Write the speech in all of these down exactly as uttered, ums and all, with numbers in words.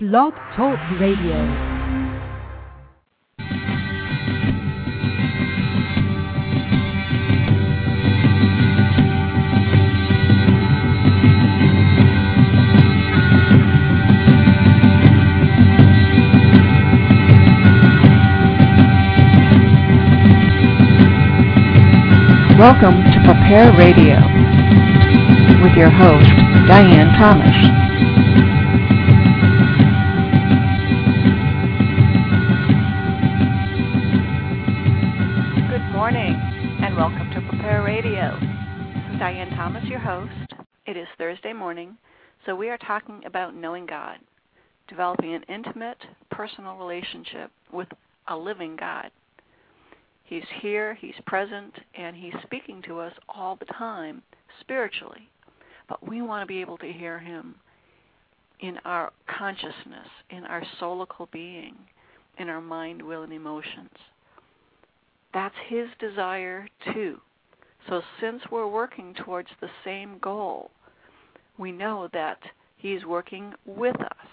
Blog Talk Radio. Welcome to Prepare Radio with your host, Diane Thomas. Good morning and welcome to Prepare Radio. This is Diane Thomas, your host. It is Thursday morning, so we are talking about knowing God, developing an intimate, personal relationship with a living God. He's here, He's present, and He's speaking to us all the time, spiritually. But we want to be able to hear Him in our consciousness, in our soulical being, in our mind, will, and emotions. That's His desire, too. So since we're working towards the same goal, we know that He's working with us.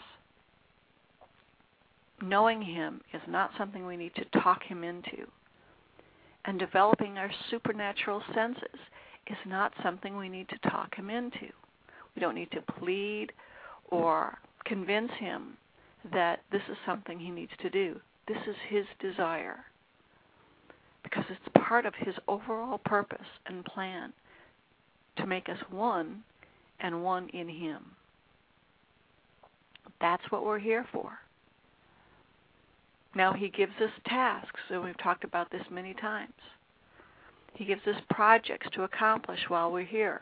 Knowing Him is not something we need to talk Him into. And developing our supernatural senses is not something we need to talk Him into. We don't need to plead or convince Him that this is something He needs to do. This is His desire, because it's part of His overall purpose and plan to make us one and one in Him. That's what we're here for. Now He gives us tasks, and we've talked about this many times. He gives us projects to accomplish while we're here.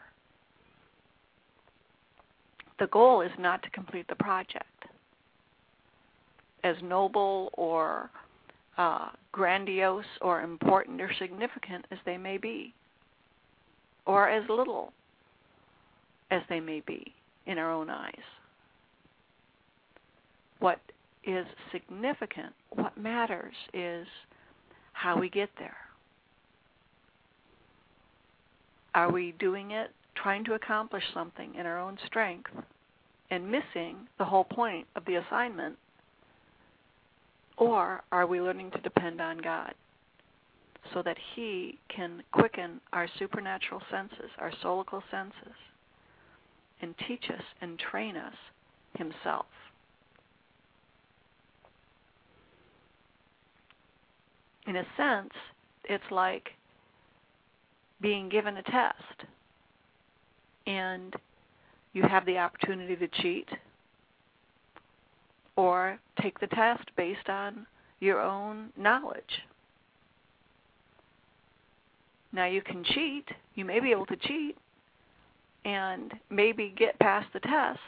The goal is not to complete the project. As noble or uh, grandiose or important or significant as they may be, or as little as they may be in our own eyes. What is significant, what matters is how we get there. Are we doing it trying to accomplish something in our own strength and missing the whole point of the assignment? Or are we learning to depend on God so that He can quicken our supernatural senses, our soulical senses, and teach us and train us Himself? In a sense, it's like being given a test, and you have the opportunity to cheat or take the test based on your own knowledge. Now you can cheat, you may be able to cheat, and maybe get past the test,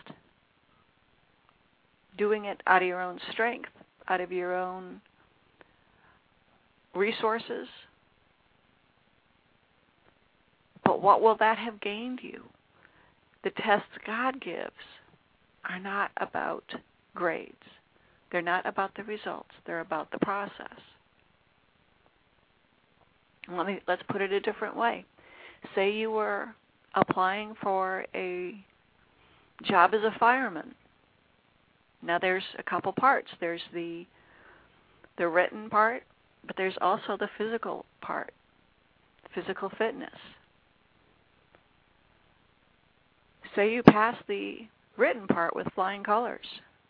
doing it out of your own strength, out of your own resources. But what will that have gained you? The tests God gives are not about grades. They're not about the results. They're about the process. Let me, let's put it a different way. Say you were applying for a job as a fireman. Now there's a couple parts. There's the the written part, but there's also the physical part, physical fitness. Say you pass the written part with flying colors,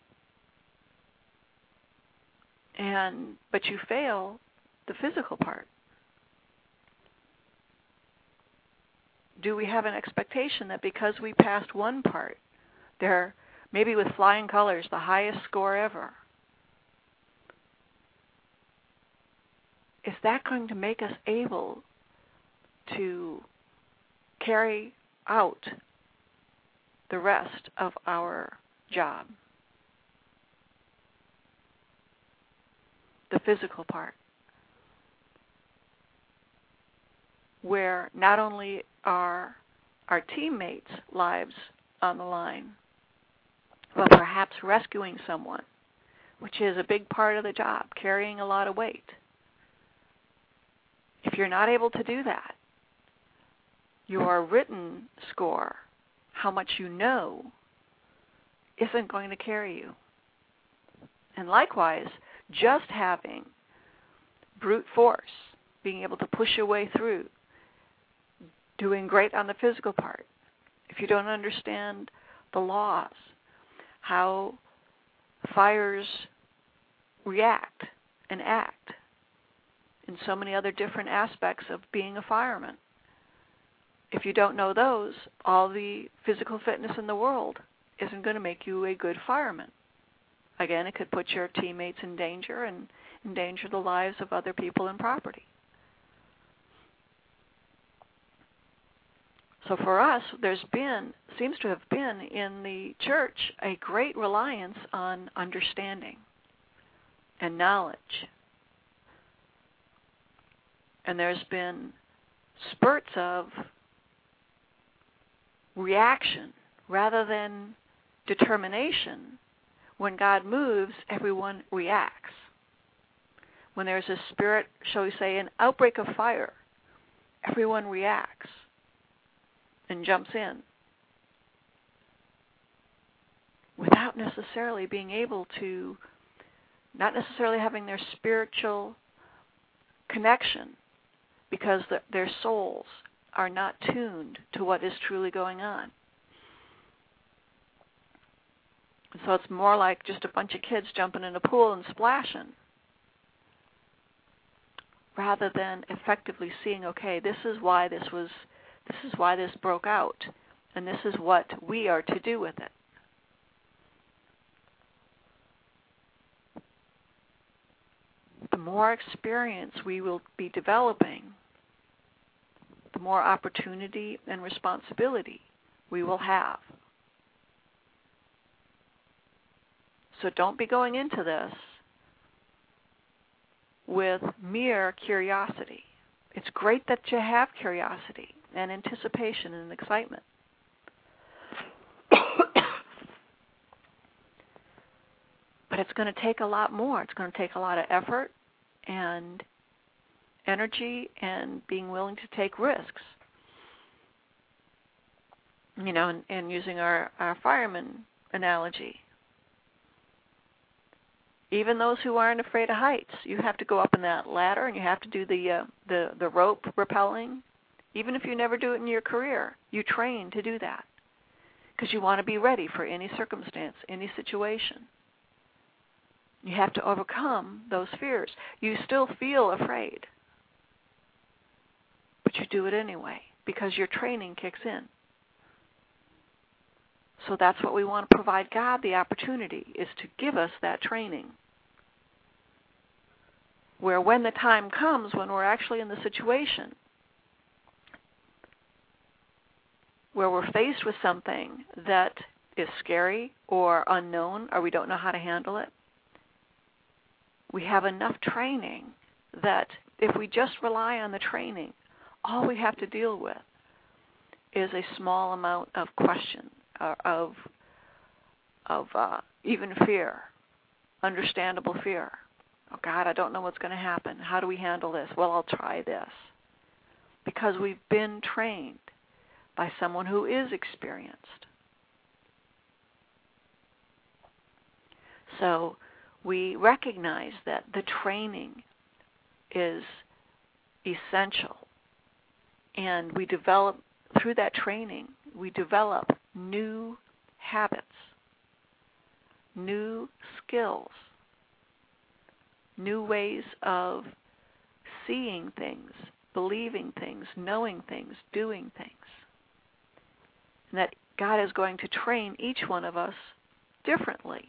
and but you fail the physical part. Do we have an expectation that because we passed one part, there maybe with flying colors, the highest score ever, is that going to make us able to carry out the rest of our job? The physical part, where not only are our teammates' lives on the line, but perhaps rescuing someone, which is a big part of the job, carrying a lot of weight. If you're not able to do that, your written score, how much you know, isn't going to carry you. And likewise, just having brute force, being able to push your way through, doing great on the physical part. If you don't understand the laws, how fires react and act in so many other different aspects of being a fireman, if you don't know those, all the physical fitness in the world isn't going to make you a good fireman. Again, it could put your teammates in danger and endanger the lives of other people and property. So for us, there's been, seems to have been in the church a great reliance on understanding and knowledge. And there's been spurts of reaction rather than determination. When God moves, everyone reacts. When there's a spirit, shall we say, an outbreak of fire, everyone reacts and jumps in without necessarily being able to, not necessarily having their spiritual connection, because the, their souls are not tuned to what is truly going on. And so it's more like just a bunch of kids jumping in a pool and splashing, rather than effectively seeing, okay, this is why this was, this is why this broke out, and this is what we are to do with it. The more experience we will be developing, the more opportunity and responsibility we will have. So don't be going into this with mere curiosity. It's great that you have curiosity and anticipation and excitement. But it's going to take a lot more. It's going to take a lot of effort and energy and being willing to take risks. You know, and, and using our, our fireman analogy, even those who aren't afraid of heights, you have to go up in that ladder and you have to do the uh, the, the rope rappelling. Even if you never do it in your career, you train to do that because you want to be ready for any circumstance, any situation. You have to overcome those fears. You still feel afraid, but you do it anyway because your training kicks in. So that's what we want to provide God the opportunity, is to give us that training. Where when the time comes, when we're actually in the situation where we're faced with something that is scary or unknown, or we don't know how to handle it, we have enough training that if we just rely on the training, all we have to deal with is a small amount of question, uh, of of uh, even fear, understandable fear. Oh, God, I don't know what's going to happen. How do we handle this? Well, I'll try this. Because we've been trained by someone who is experienced. So we recognize that the training is essential. And we develop, through that training, we develop new habits, new skills, new ways of seeing things, believing things, knowing things, doing things. And that God is going to train each one of us differently.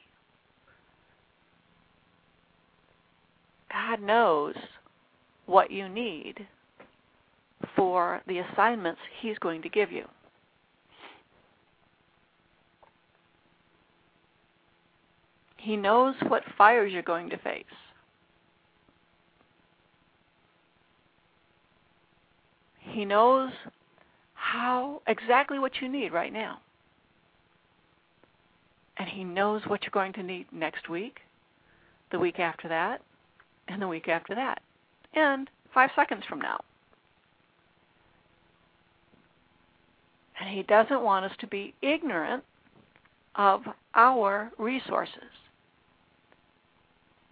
God knows what you need for the assignments He's going to give you. He knows what fires you're going to face. He knows how, exactly what you need right now. And He knows what you're going to need next week, the week after that, and the week after that, and five seconds from now. And He doesn't want us to be ignorant of our resources.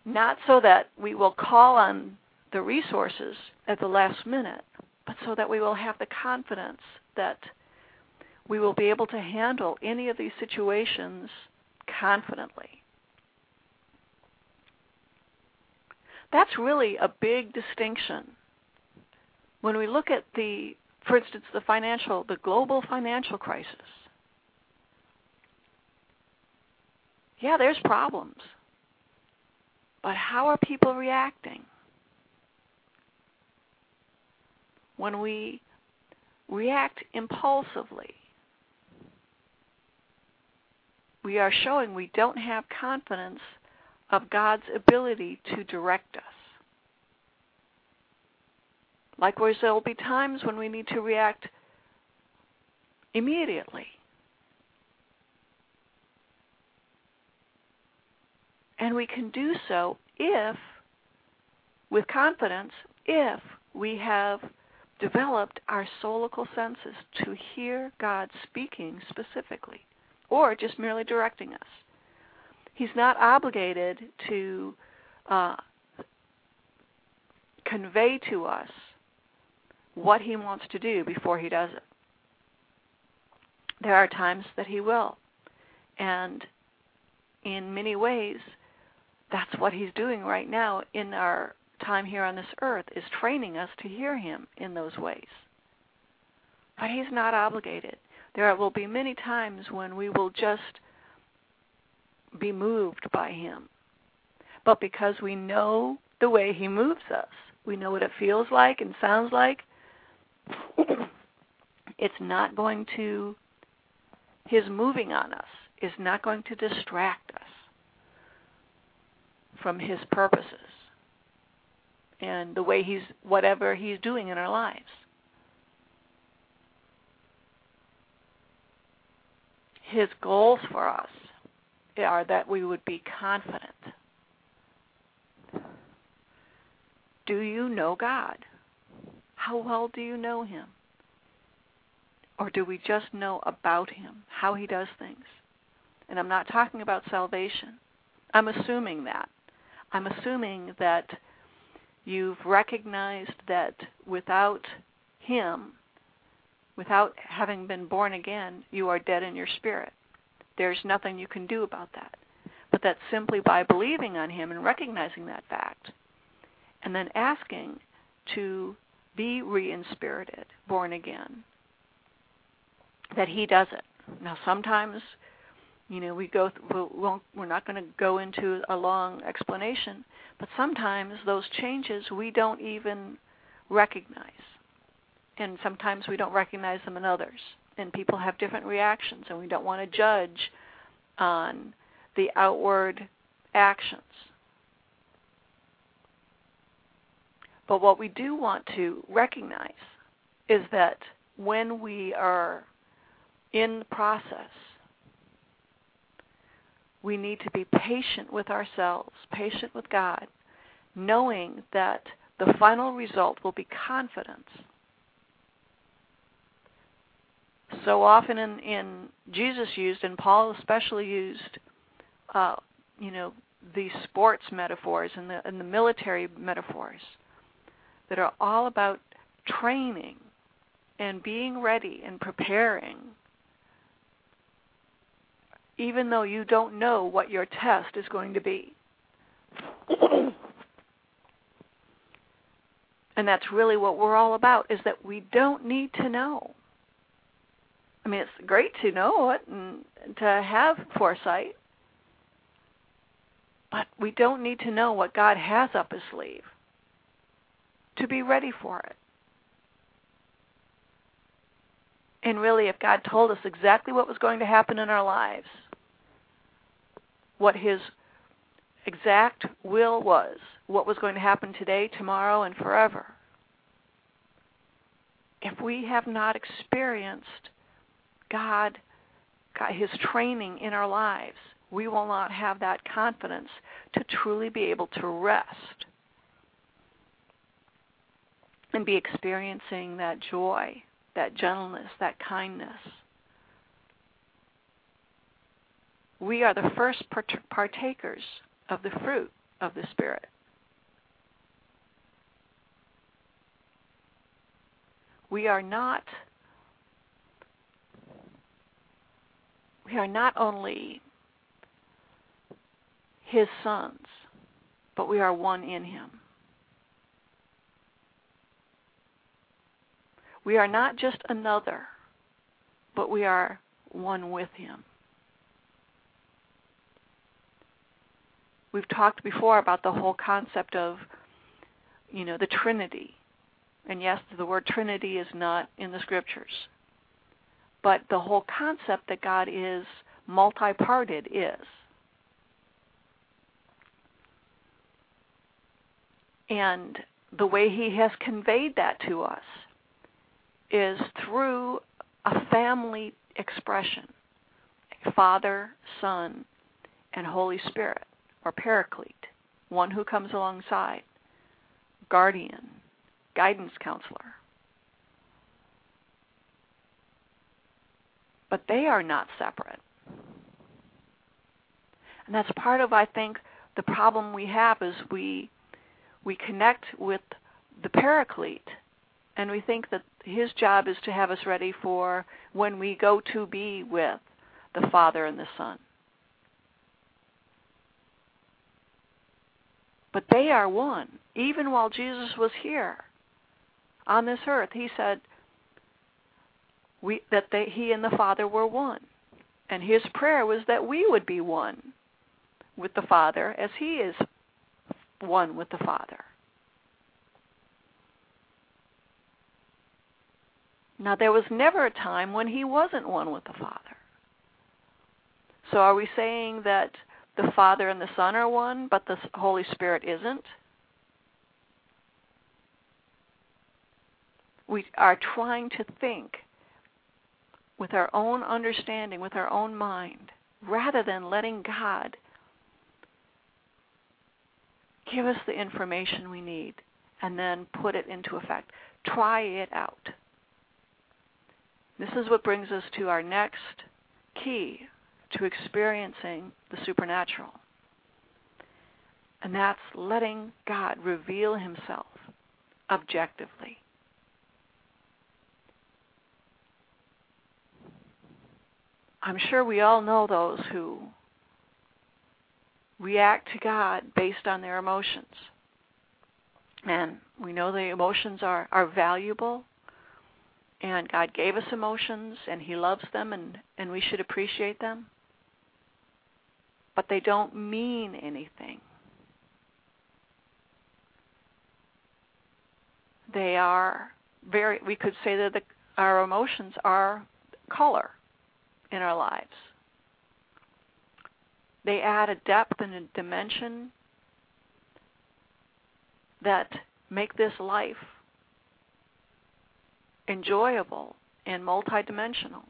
not so that we will call on the resources at the last minute, but so that we will have the confidence that we will be able to handle any of these situations confidently. That's really a big distinction. When we look at the, for instance, the financial, the global financial crisis, yeah, there's problems. But how are people reacting? When we react impulsively, we are showing we don't have confidence of God's ability to direct us. Likewise, there will be times when we need to react immediately. And we can do so if, with confidence, if we have developed our solical senses to hear God speaking specifically, or just merely directing us. He's not obligated to uh, convey to us what he wants to do before he does it. There are times that he will. And in many ways, that's what he's doing right now in our time here on this earth, is training us to hear him in those ways. But he's not obligated. There will be many times when we will just be moved by him. But because we know the way he moves us, we know what it feels like and sounds like, it's not going to, his moving on us is not going to distract us from his purposes and the way he's, whatever he's doing in our lives. His goals for us are that we would be confident. Do you know God? How well do you know him? Or do we just know about him, how he does things? And I'm not talking about salvation. I'm assuming that. I'm assuming that you've recognized that without him, without having been born again, you are dead in your spirit. There's nothing you can do about that. But that's simply by believing on him and recognizing that fact, and then asking to be re-inspirited, born again, that he does it. Now sometimes, you know, we go, th- we won't, we're not going to go into a long explanation, but sometimes those changes we don't even recognize. And sometimes we don't recognize them in others. And people have different reactions, and we don't want to judge on the outward actions. But what we do want to recognize is that when we are in the process, we need to be patient with ourselves, patient with God, knowing that the final result will be confidence. So often in, in Jesus used, and Paul especially used, uh, you know, the sports metaphors and the, and the military metaphors that are all about training and being ready and preparing, even though you don't know what your test is going to be. And that's really what we're all about, is that we don't need to know. I mean, it's great to know it and to have foresight, but we don't need to know what God has up his sleeve to be ready for it. And really, if God told us exactly what was going to happen in our lives, what his exact will was, what was going to happen today, tomorrow, and forever, if we have not experienced God, God, his training in our lives, we will not have that confidence to truly be able to rest and be experiencing that joy, that gentleness, that kindness. We are the first partakers of the fruit of the Spirit. We are not we are not only His sons, but we are one in Him. We are not just another, but we are one with Him. We've talked before about the whole concept of, you know, the Trinity. And yes, the word Trinity is not in the Scriptures. But the whole concept that God is multi-parted is. And the way He has conveyed that to us is through a family expression, Father, Son, and Holy Spirit, or Paraclete, one who comes alongside, guardian, guidance counselor. But they are not separate. And that's part of, I think, the problem we have is we we connect with the Paraclete, and we think that His job is to have us ready for when we go to be with the Father and the Son. But they are one. Even while Jesus was here on this earth, He said we, that they, He and the Father were one. And His prayer was that we would be one with the Father as He is one with the Father. Now, there was never a time when He wasn't one with the Father. So are we saying that the Father and the Son are one, but the Holy Spirit isn't? We are trying to think with our own understanding, with our own mind, rather than letting God give us the information we need and then put it into effect. Try it out. This is what brings us to our next key to experiencing the supernatural. And that's letting God reveal Himself objectively. I'm sure we all know those who react to God based on their emotions. And we know the emotions are, are valuable, and God gave us emotions, and He loves them, and, and we should appreciate them. But they don't mean anything. They are very, we could say that the, our emotions are color in our lives. They add a depth and a dimension that make this life enjoyable and multidimensional.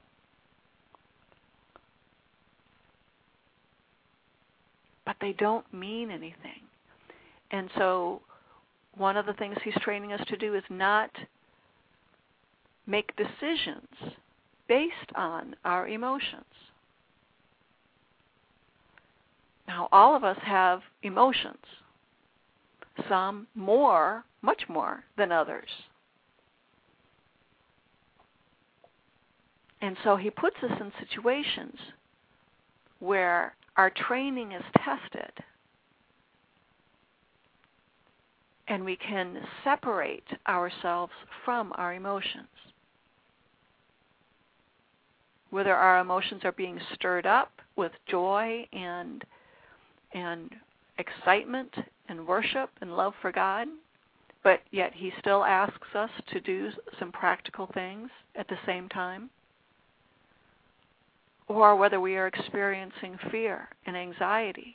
But they don't mean anything. And so one of the things He's training us to do is not make decisions based on our emotions. Now, all of us have emotions, some more, much more than others. And so He puts us in situations where our training is tested and we can separate ourselves from our emotions. Whether our emotions are being stirred up with joy and and excitement and worship and love for God, but yet He still asks us to do some practical things at the same time. Or whether we are experiencing fear and anxiety,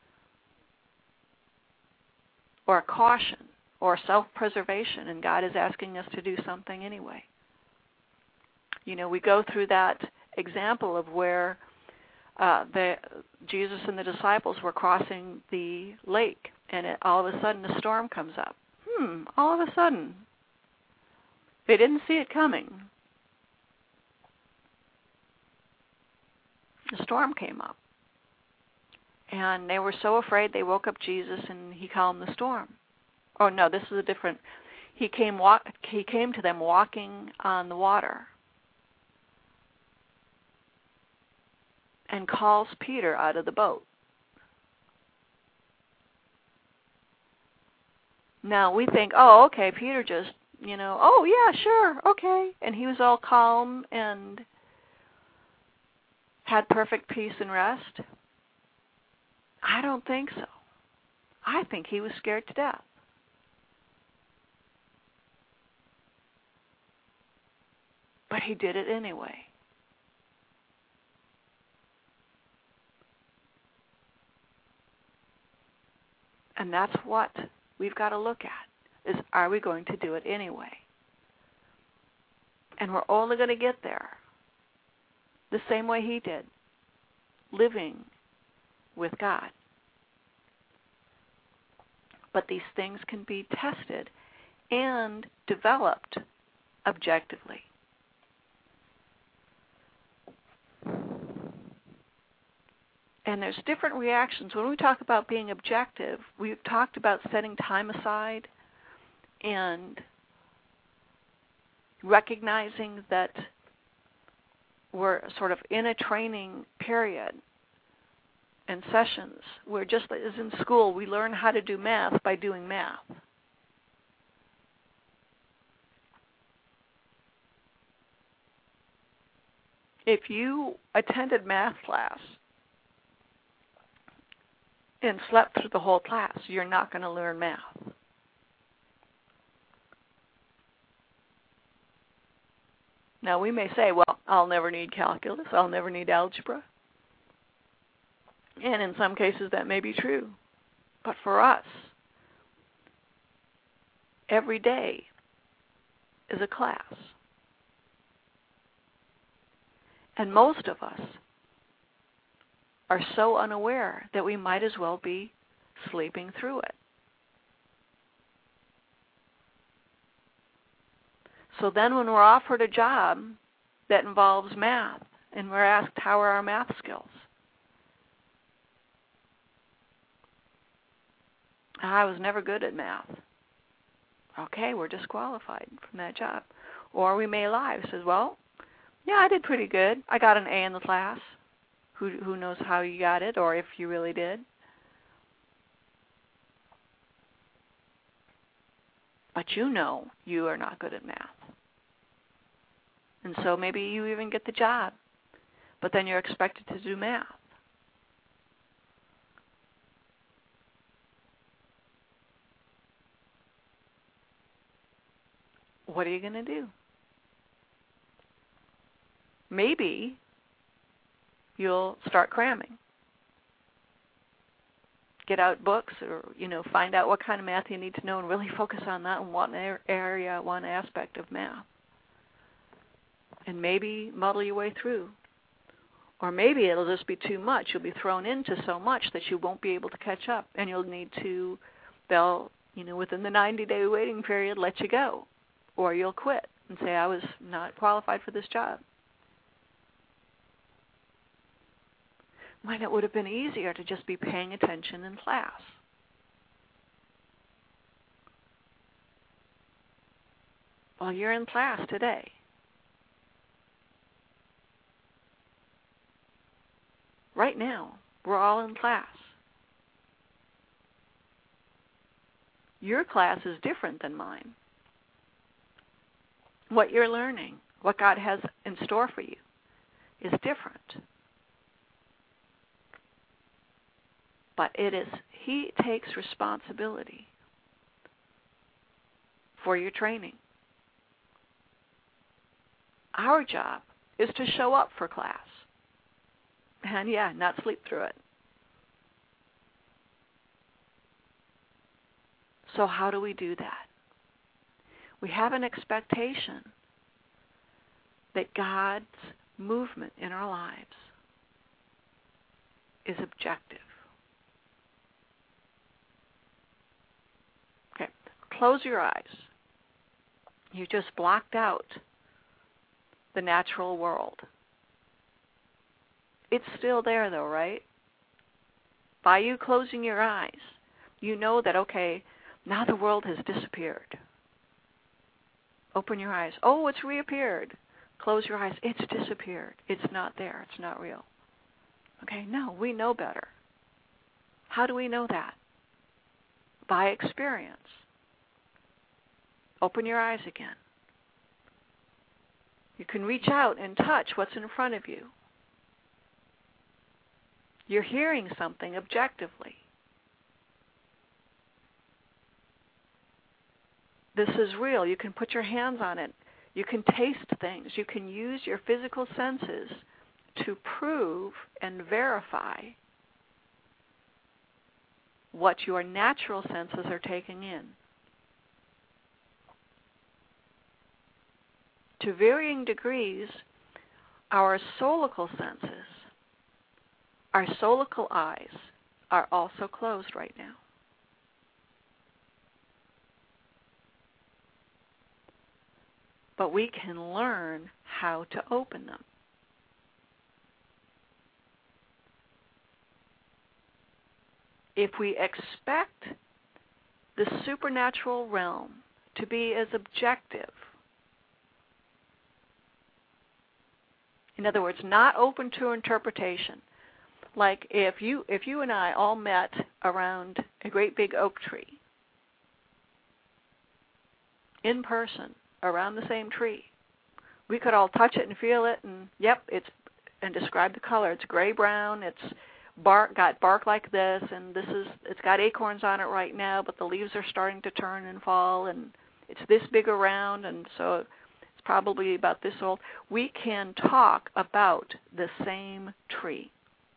or caution, or self-preservation, and God is asking us to do something anyway. You know, we go through that example of where uh, the, Jesus and the disciples were crossing the lake, and it, all of a sudden a storm comes up. Hmm, all of a sudden. They didn't see it coming. The storm came up. And they were so afraid they woke up Jesus and he calmed the storm. Oh no, this is a different. He came walk. He came to them walking on the water, and calls Peter out of the boat. Now we think, oh, okay, Peter just, you know, oh yeah, sure, okay, and he was all calm and had perfect peace and rest. I don't think so. I think he was scared to death. But he did it anyway. And that's what we've got to look at, is are we going to do it anyway? And we're only going to get there the same way he did, living with God. But these things can be tested and developed objectively. And there's different reactions. When we talk about being objective, we've talked about setting time aside and recognizing that we're sort of in a training period and sessions where, just as in school, we learn how to do math by doing math. If you attended math class and slept through the whole class, you're not going to learn math. Now, we may say, well, I'll never need calculus, I'll never need algebra. And in some cases that may be true. But for us, every day is a class. And most of us are so unaware that we might as well be sleeping through it. So then when we're offered a job that involves math and we're asked how are our math skills, I was never good at math. Okay, we're disqualified from that job. Or we may lie. It says, well, yeah, I did pretty good. I got an A in the class. Who who knows how you got it or if you really did? But you know you are not good at math. And so maybe you even get the job, but then you're expected to do math. What are you going to do? Maybe you'll start cramming. Get out books or, you know, find out what kind of math you need to know and really focus on that in one area, one aspect of math. And maybe muddle your way through. Or maybe it'll just be too much. You'll be thrown into so much that you won't be able to catch up. And you'll need to, they'll, you know, within the ninety-day waiting period, let you go. Or you'll quit and say, I was not qualified for this job. When it would have been easier to just be paying attention in class. Well, you're in class today. Right now, we're all in class. Your class is different than mine. What you're learning, what God has in store for you, is different. But it is, He takes responsibility for your training. Our job is to show up for class. And yeah, not sleep through it. So how do we do that? We have an expectation that God's movement in our lives is objective. Okay, close your eyes. You just blocked out the natural world. It's still there though, right? By you closing your eyes, you know that, okay, now the world has disappeared. Open your eyes. Oh, it's reappeared. Close your eyes. It's disappeared. It's not there. It's not real. Okay, no, we know better. How do we know that? By experience. Open your eyes again. You can reach out and touch what's in front of you. You're hearing something objectively. This is real. You can put your hands on it. You can taste things. You can use your physical senses to prove and verify what your natural senses are taking in. To varying degrees, our soulical senses, our soulical eyes, are also closed right now. But we can learn how to open them. If we expect the supernatural realm to be as objective, in other words, not open to interpretation, like if you if you and I all met around a great big oak tree, in person, around the same tree, we could all touch it and feel it, and yep, it's and describe the color. It's gray brown. It's bark got bark like this, and this is it's got acorns on it right now, but the leaves are starting to turn and fall, and it's this big around, and so it's probably about this old. We can talk about the same tree.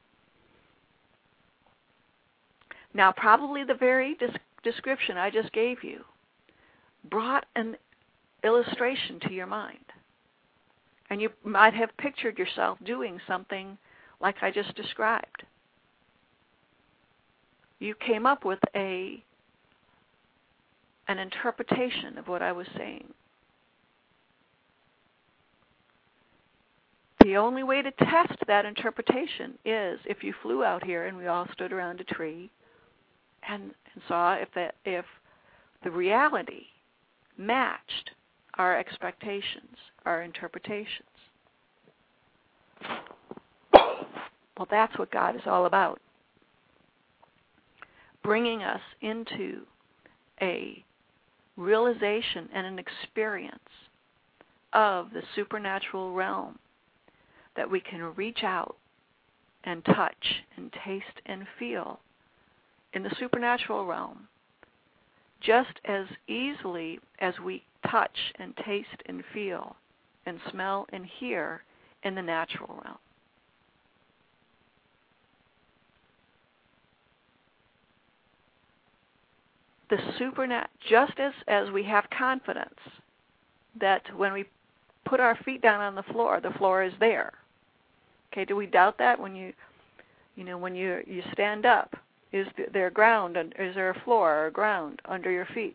Now, probably the very des- description I just gave you brought an illustration to your mind. And you might have pictured yourself doing something like I just described. You came up with a an interpretation of what I was saying. The only way to test that interpretation is if you flew out here and we all stood around a tree and, and saw if the, if the reality matched our expectations, our interpretations. Well, that's what God is all about. Bringing us into a realization and an experience of the supernatural realm that we can reach out and touch and taste and feel in the supernatural realm just as easily as we touch and taste and feel and smell and hear in the natural realm. The supernat just as, as we have confidence that when we put our feet down on the floor, the floor is there. Okay, do we doubt that when you, you know, when you you stand up? Is there ground? Is there a floor or ground under your feet?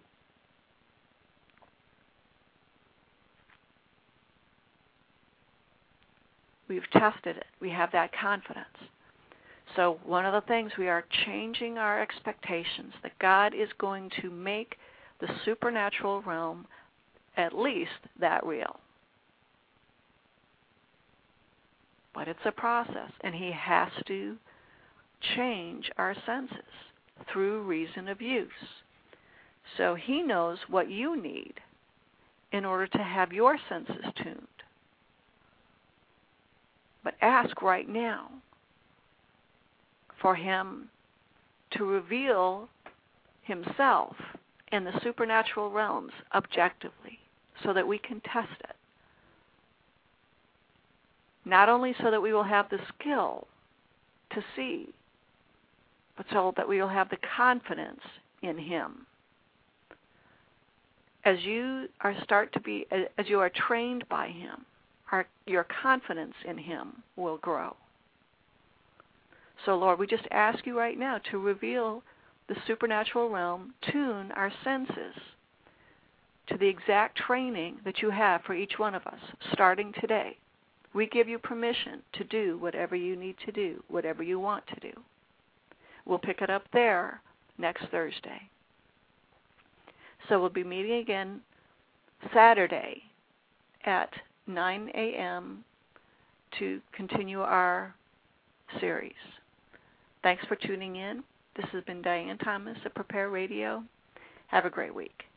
We've tested it. We have that confidence. So one of the things, we are changing our expectations that God is going to make the supernatural realm at least that real. But it's a process, and He has to change our senses through reason of use. So He knows what you need in order to have your senses tuned. But ask right now for Him to reveal Himself in the supernatural realms objectively so that we can test it. Not only so that we will have the skill to see, but so that we will have the confidence in Him. As you are start to be, as you are trained by Him, our, your confidence in Him will grow. So, Lord, we just ask You right now to reveal the supernatural realm, tune our senses to the exact training that You have for each one of us, starting today. We give You permission to do whatever You need to do, whatever You want to do. we'll pick it up there next Thursday. So we'll be meeting again Saturday at nine a.m. to continue our series. Thanks for tuning in. This has been Diane Thomas at Prepare Radio. Have a great week.